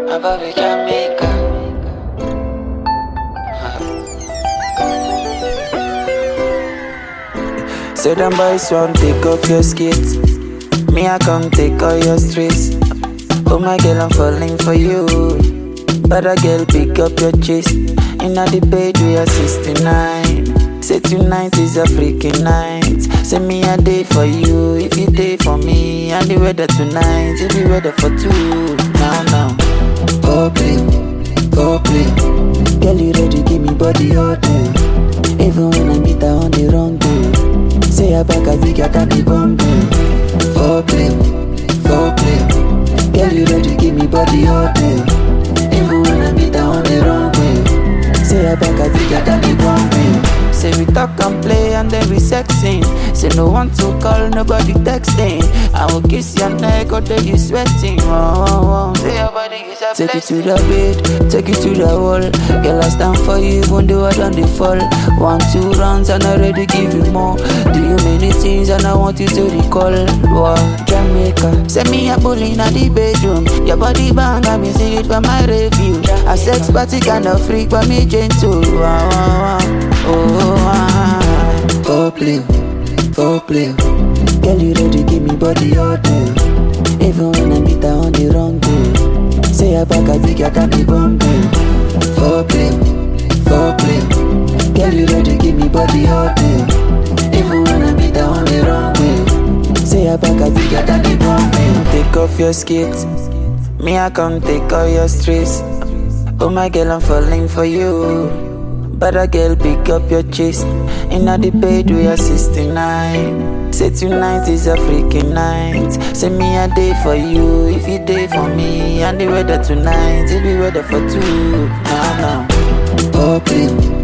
Above Jamaica. So them boys want take off your skates. Me I come take all your stress. Oh my girl, I'm falling for you. But a girl pick up your chest. Inna the bed we are 69. Say tonight is a freaking night. Say me a day for you, if you day for me. And the weather tonight, it be weather for two. Now, go play. Girl you ready, give me body all day. Even when I meet her on the wrong day. Say I back a bigger than the Bombay. Go play. Girl you ready, give me body all day. Even when I meet her on the wrong way. Say I back a bigger than the Bombay. Say we talk and play and then we sexing. Say no one to call, nobody texting. I will kiss your neck or then you sweating. Say your body is a take blessing. It to the bed, take it to the wall. Girl I stand for you even though I done the fall. 1-2 rounds and I already give you more. Do you many things and I want you to recall. Wow, Jamaica. Send me a bully in the bedroom. Your body bang and me see it for my review. A sex party kind of freak but me gentle. Wow. Go play. Girl you ready, give me body all day. Even when I meet her on the wrong day. Say I back a bigger than the Bombay. Go play. Girl you ready, give me body all day. Even when I meet her on the wrong way. Say I back a bigger than the Bombay. Take off your skates. Me I come take all your stress. Oh my girl, I'm falling for you. But a girl pick up your chest. Inna the bed we are 69. Say tonight is a freaking night. Say me a day for you, if you day for me. And the weather tonight, it be weather for two. Now, go play.